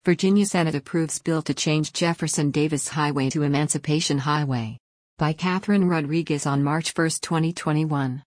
Virginia Senate approves bill to change Jefferson Davis Highway to Emancipation Highway. By Catherine Rodriguez on March 1, 2021.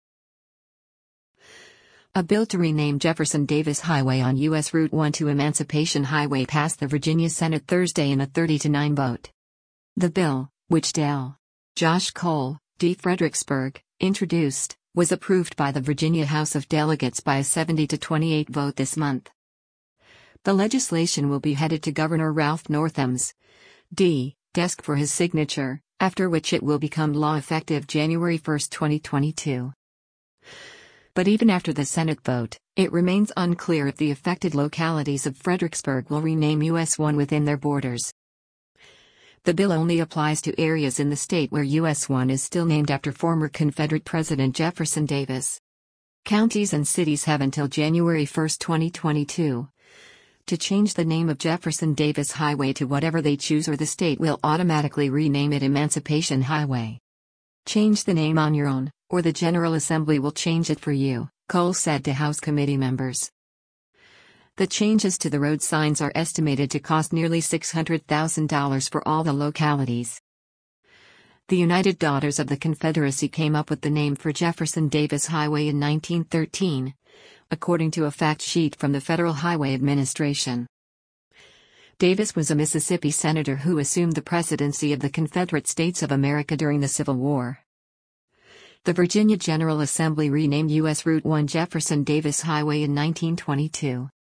A bill to rename Jefferson Davis Highway on U.S. Route 1 to Emancipation Highway passed the Virginia Senate Thursday in a 30-9 vote. The bill, which Del. Josh Cole, D. Fredericksburg, introduced, was approved by the Virginia House of Delegates by a 70-28 vote this month. The legislation will be headed to Governor Ralph Northam's desk for his signature, after which it will become law effective January 1, 2022. But even after the Senate vote, it remains unclear if the affected localities of Fredericksburg will rename US 1 within their borders. The bill only applies to areas in the state where US 1 is still named after former Confederate President Jefferson Davis. Counties and cities have until January 1, 2022. To change the name of Jefferson Davis Highway to whatever they choose, or the state will automatically rename it Emancipation Highway. Change the name on your own, or the General Assembly will change it for you, Cole said to House committee members. The changes to the road signs are estimated to cost nearly $600,000 for all the localities. The United Daughters of the Confederacy came up with the name for Jefferson Davis Highway in 1913. According to a fact sheet from the Federal Highway Administration. Davis was a Mississippi senator who assumed the presidency of the Confederate States of America during the Civil War. The Virginia General Assembly renamed U.S. Route 1 Jefferson Davis Highway in 1922.